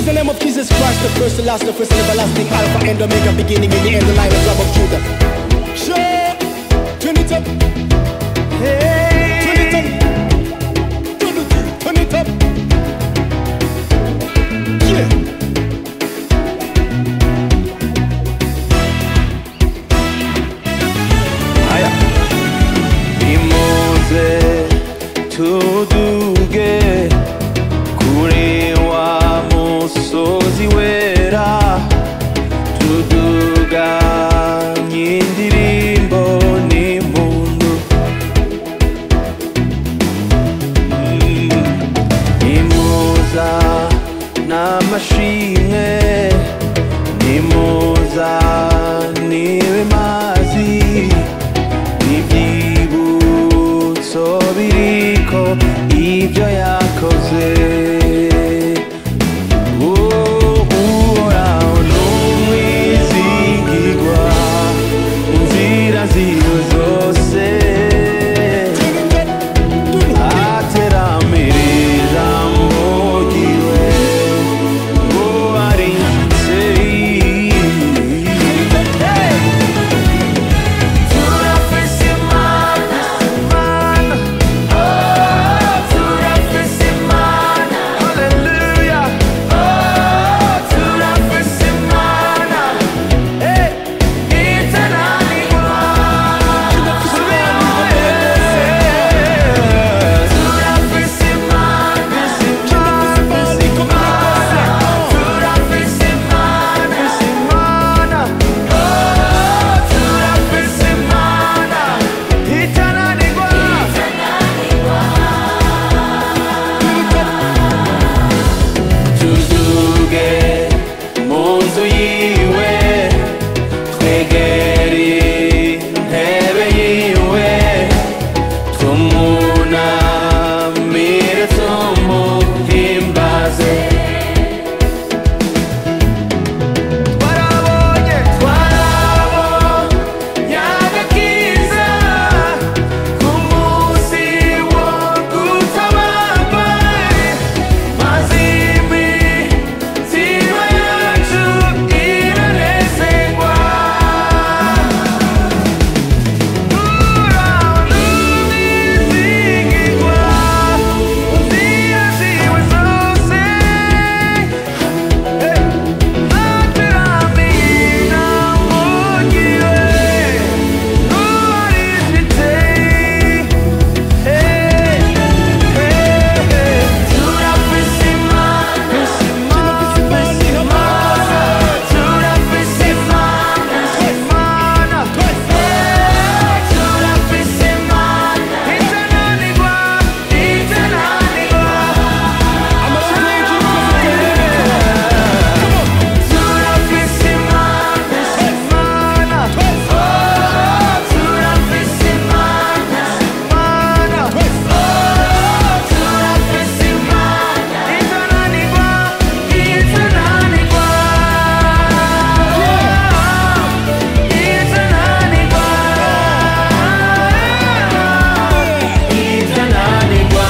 Is the name of Jesus Christ, the first, the last, the first and everlasting, Alpha and Omega, beginning in the end, the line of love of Judah. Sure, turn it up. Hey, turn it up. Turn it up. Yeah. Aya. Imoze tuduge kure wa musozi wera, tuduga nyindirimbo n'impundu, imuza n'amashimwe, nimuza niwe mazi, n'ibyibutso biriko ibyo yakoze. Uhoraho n'umwizigirwa mu nzira ziwe zose, ateramirira ijambo ryiwe ngo arinze. Turafise Imana, turafise Imana, hallelujah. Turafise Imana, itananirwa. Turafise Imana, turafise Imana, turafise Imana, itananirwa. Tuzuge mu nzu yiwe, twegere intebe yiwe, tumunamire tumuhimbaze. Twarabonye agakiza ku munsi wo gutabarwa, maze imitima yacu iranezerwa. Uhoraho n'umwizigirwa mu nzira ziwe zose, ateramiye ijambo ryiwe ngo arinzitse. Turafise Imana, turafise Imana, turafise Imana, turafise Imana, itananirwa, itananirwa. Turafise Imana, turafise Imana, turafise Imana, itananirwa, itananirwa, itananirwa,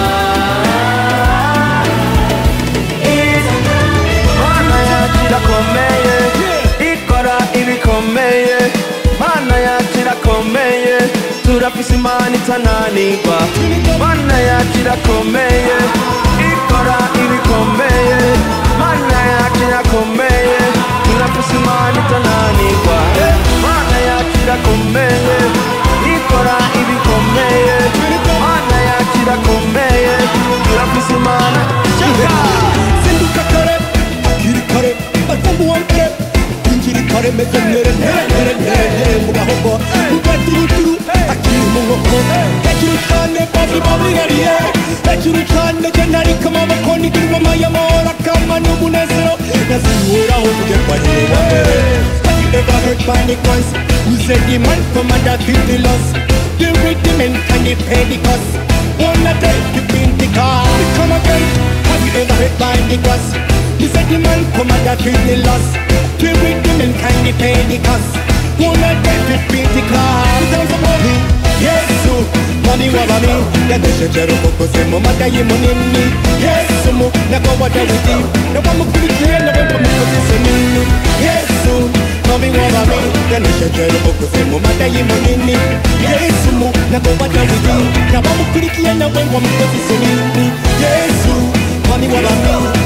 Mana yacu irakomeye, ikora ibikomeye. Mana yacu irakomeye, turafise Imana itananirwa. Mana yacu irakomeye, ikora ibikomeye. Mana yacu irakomeye, turafise Imana itananirwa. Mana yacu irakomeye, ikora ibikomeye. Mana yacu irakomeye, turafise Imana. Zinduka kare, akiri kare, batambuwa mbere, injiri kare, meze nere nere nere nere mu gahogo, ugaturuturu, akiri mu nkoko, hejuru cyane babi babi hariye, hejuru cyane jenarika amaboko n'ingoma y'amahoro akama n'umunezero, nazihoraho kugerwa niba mbere. Have you ever heard panic once? Who said the man commander feel the loss? The rhythm and can they pay the cost? One a day to paint the car, come again. Have you ever heard panic once? He said the man commander feel the loss. The rhythm and can they pay the cost? One a day to paint the car, sounds about him. Yesu mwami w'abami yanesheje rukokose mu madayimonini Yesu munago wa Dawidi n'abamukurikiye nawe bamukoze isoni Yesu mwami w'abami yanesheje rukokose mu madayimonini Yesu munago wa Dawidi n'abamukurikiye nawe bamukoze isoni Yesu mwami w'abami